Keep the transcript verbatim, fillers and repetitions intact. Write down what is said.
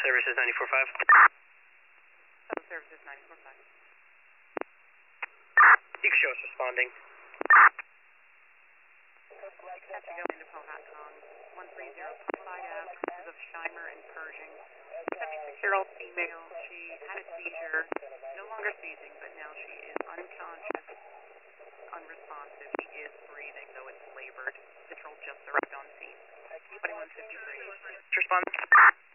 Services ninety-four point five. South Services ninety-four point five. You can show us responding. Have to go into Powhatan, one three zero five F, because of Scheimer and Pershing. seventy-six-year-old female, she had a seizure, no longer seizing, but now she is unconscious, unresponsive. She is breathing, though it's labored. Patrol just arrived on scene. twenty-one fifty-three. Respond.